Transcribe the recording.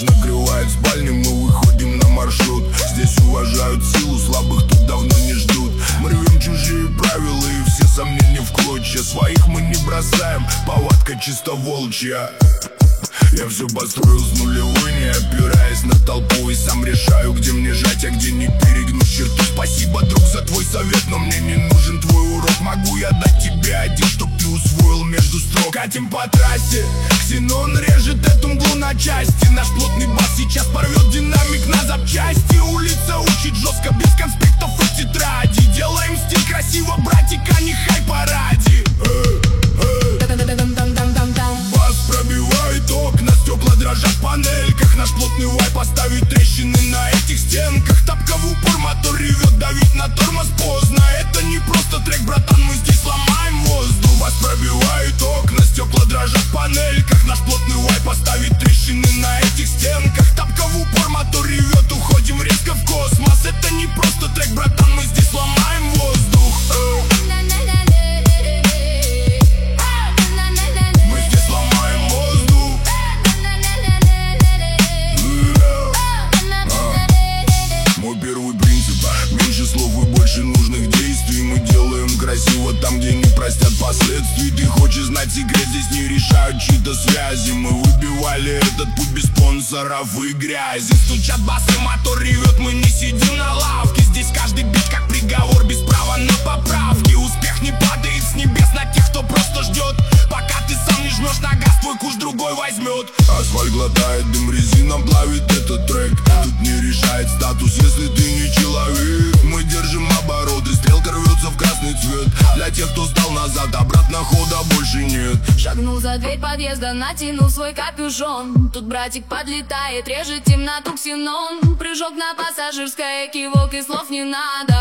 накрывает спальни, мы выходим на маршрут. Здесь уважают силу, слабых тут давно не ждут. Мы рвем чужие правила и все сомнения в клочья. Своих мы не бросаем, повадка чисто волчья. Я все построил с нулевой, не опираясь на толпу, и сам решаю, где мне жать, а где не перегнуть черту. Спасибо, друг, за твой совет, но мне не нужен твой урок. Могу я дать тебе один, чтоб ты усвоил между строк. Катим по трассе, ксенон режет эту мглу на части. Наш плотный бас сейчас порвет динамик на запчасти. Улица учит жестко, без конспектов и тетради. Делаем стиль красиво, братика, не хайп-паради. Бас пробивает окна, стекла дрожат в панельках. Наш плотный вайп оставит трещины на этих стенках. Тапка в упор, мотор ревет, давить на тормоз поздно. Это не просто трек, братан, мы здесь ломаем воздух. Бас пробивает окна, стекла дрожат в панельках. Наш плотный вайп оставит трещины на этих стенках. Тапка в упор, мотор ревет, уходим резко в космос. Это не просто трек, братан, мы здесь ломаем воздух. Красиво там, где не простят последствий. Ты хочешь знать секрет, здесь не решают чьи-то связи. Мы выбивали этот путь без спонсоров и грязи. Стучат басы, мотор ревет, мы не сидим на лавке. Здесь каждый бит как приговор, без права на поправки. Успех не падает с небес на тех, кто просто ждет, пока ты сам не жмешь на газ, твой куш другой возьмет. Асфальт глотает дым, резина плавит этот трек. Тут не решает статус, если ты не человек. Мы держим обороты, стрелка рвется в красный цвет. Для тех, кто стал назад, обратно хода больше нет. Шагнул за дверь подъезда, натянул свой капюшон. Тут братик подлетает, режет темноту ксенон. Прыжок на пассажирское, кивок и слов не надо.